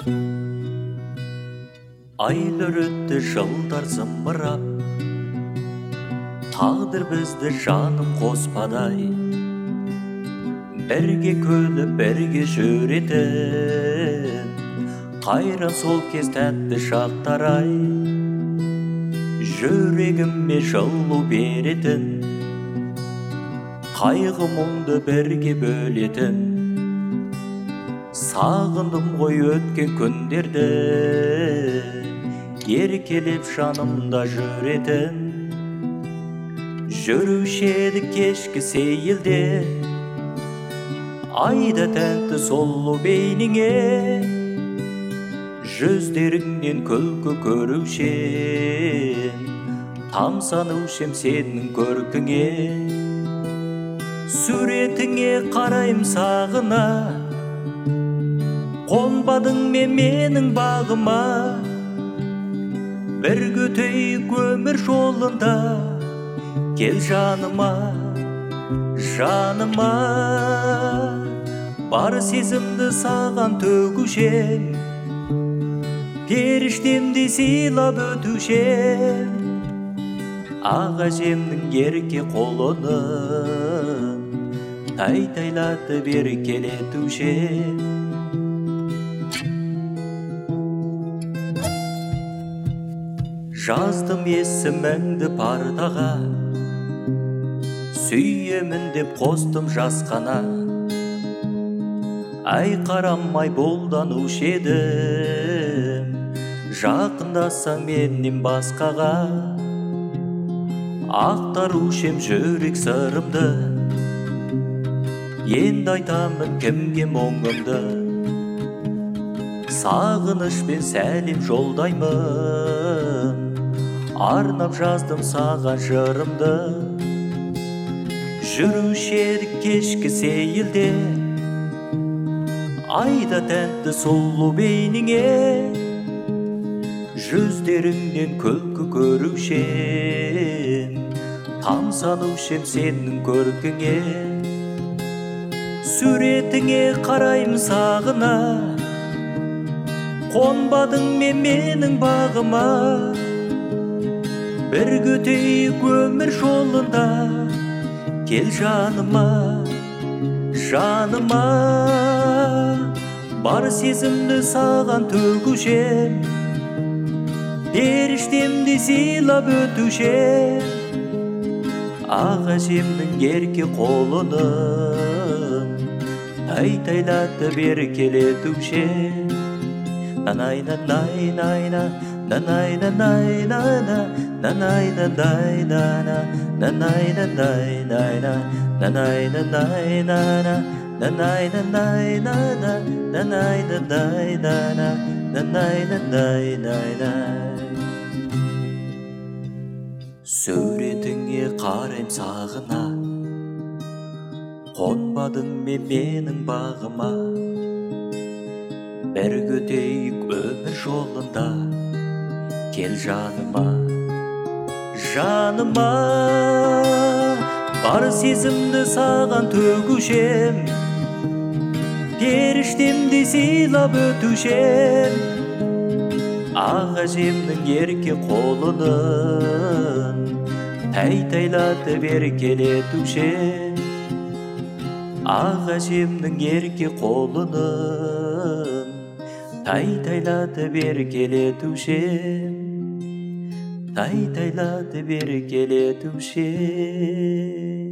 Айлар өтті, жылдар зымырап, тағдыр бізді жаным қоспадай, бірге күліп, бірге жүретін, қайран сол кез тәтті шақтар-ай, жүрегіме жылу беретін, қайғы мұңды бірге бөлетін, сағындым ғой өткен күндерді, еркелеп жанымда жүретін. Жүруші едік кешкі сейілде, айда тәнті солу бейніңе, жүздеріңнен күлкі көрушен, тамсанушем сенің көркіңе. Суретіңе қарайым сағына, қонбадың менің бағыма, бір көтейік өмір жолында, кел жаныма, жаныма. Бар сезімді саған төгушем, періштемдей сыйлап өтушем, аға жемнің ерке қолының тай-тайлатып еркелетушем. Жаздым есіміңді пардаға, сүйемін деп қостым жасқана, ай қарамай болданушы едім, жақындасаң менен басқаға. Ақтарушем жүрек сырымды, енді айтамын кімге мұңымды, сағынышпен сәлем жолдаймын, арнап жаздым саған жырымды. Жүруші едік кешкі сейілде, айда тәнті сұлу бейніңе, жүздеріңнен күлкі көрушем, тамсанушем сенің көркіңе. Суретіңе қарайым сағына, қонбадың менің бағыма, бір көтейік өмір жолында, кел жаныма, жаныма. Бар сезімді саған төгушем, періштемдей сыйлап өтушем, аға жемнің ерке қолының тай-тайлатып еркелетушем. Нанай-нанай-найна, нанай-нанай-найна, нанай-нанай-найна, нанай-нанай-найна, нанай-нанай-найна, нанай-нанай-найна, нанай-нанай-найна, нанай-нанай-найна. Суретіңе қарайым сағына, қонбадың менің бағыма, бір көтейік өмір жолында, кел жаныма, жаныма. Бар сезімді саған төгушем, періштемдей сыйлап өтушем, аға жемнің ерке қолының тай-тайлатып еркелетушем, аға жемнің ерке қолының тай-тайлатып еркелетушем, тай-тайлатып еркелетушем.